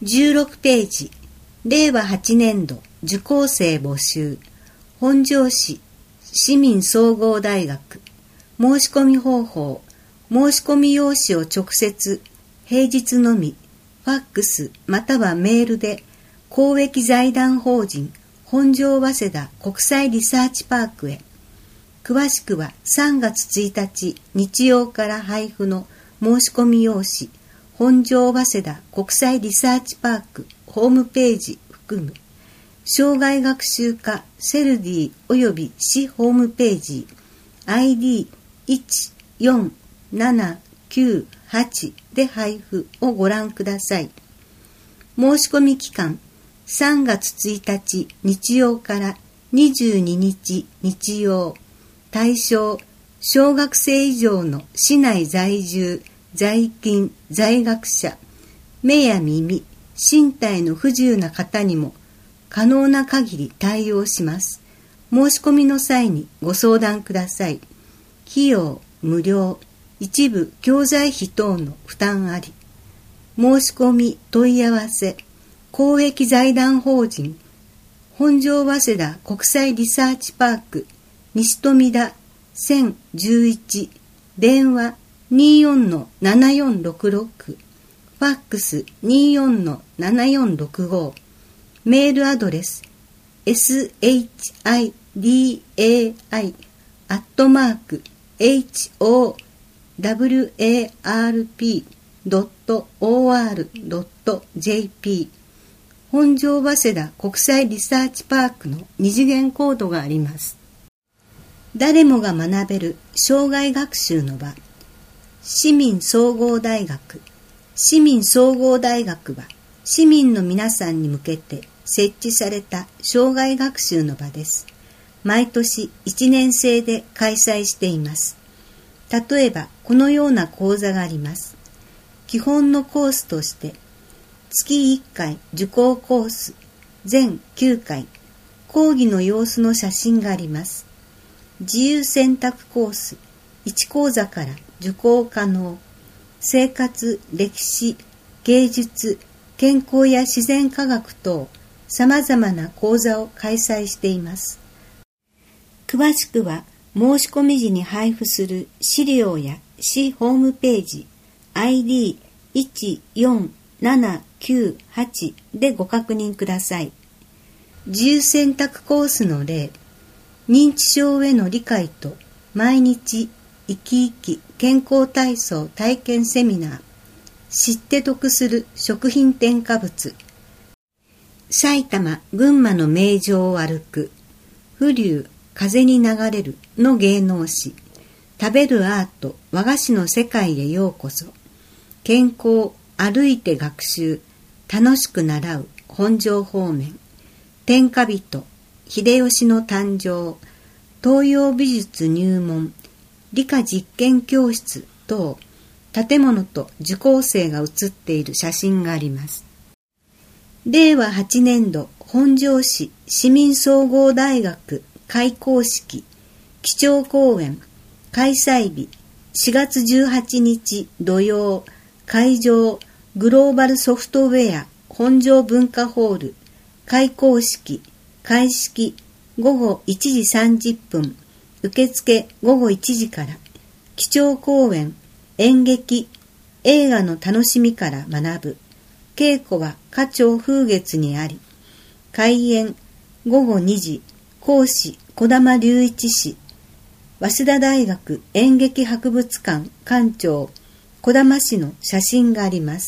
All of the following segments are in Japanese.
16ページ、令和8年度受講生募集、本庄市市民総合大学、申し込み方法、申し込み用紙を直接、平日のみ、ファックスまたはメールで、公益財団法人本庄早稲田国際リサーチパークへ。詳しくは3月1日日曜から配布の申し込み用紙、本庄早稲田国際リサーチパークホームページ含む、障害学習課セルディ及び市ホームページ ID14798 で配布をご覧ください。申し込み期間3月1日日曜から22日日曜。対象、小学生以上の市内在住、在勤、在学者、目や耳、身体の不自由な方にも可能な限り対応します。申し込みの際にご相談ください。費用無料、一部教材費等の負担あり。申し込み問い合わせ、公益財団法人本庄早稲田国際リサーチパーク西富田1011、電話24-7466、ファックス24-7465、メールアドレス shidai@howrp.or.jp 本庄早稲田国際リサーチパークの二次元コードがあります。誰もが学べる障害学習の場、市民総合大学。市民総合大学は市民の皆さんに向けて設置された障害学習の場です。毎年1年生で開催しています。例えばこのような講座があります。基本のコースとして月1回受講コース全9回、講義の様子の写真があります。自由選択コース1講座から受講可能。生活、歴史、芸術、健康や自然科学等さまざまな講座を開催しています。詳しくは申し込み時に配布する資料や市ホームページ ID14798 でご確認ください。自由選択コースの例、認知症への理解と毎日生き生き健康体操体験セミナー、知って得する食品添加物、埼玉、群馬の名城を歩く、風流、風に流れるの芸能誌、食べるアート、和菓子の世界へようこそ、健康、歩いて学習、楽しく習う、本庄方面、天下人、秀吉の誕生、東洋美術入門、理科実験教室等、建物と受講生が写っている写真があります。令和8年度本庄市市民総合大学開校式、基調講演、開催日4月18日土曜、会場グローバルソフトウェア本庄文化ホール、開校式、開式午後1時30分、受付午後1時から、基調講演、演劇、映画の楽しみから学ぶ、稽古は花鳥風月にあり、開演午後2時、講師児玉隆一氏、早稲田大学演劇博物館館長児玉氏の写真があります。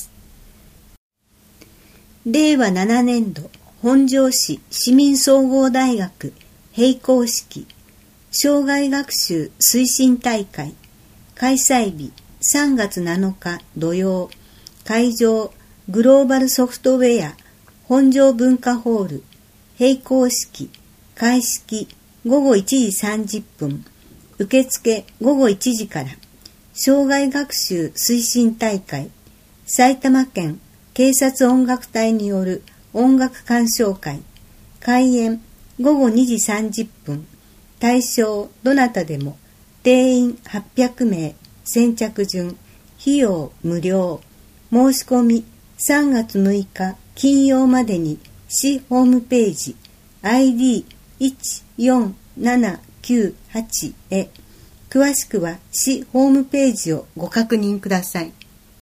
令和7年度本庄市市民総合大学閉校式、障害学習推進大会、開催日3月7日土曜、会場グローバルソフトウェア本庄文化ホール、閉校式、開式午後1時30分、受付午後1時から、障害学習推進大会、埼玉県警察音楽隊による音楽鑑賞会、開演午後2時30分、対象どなたでも、定員800名、先着順、費用無料、申し込み3月6日金曜までに市ホームページ ID14798 へ、詳しくは市ホームページをご確認ください。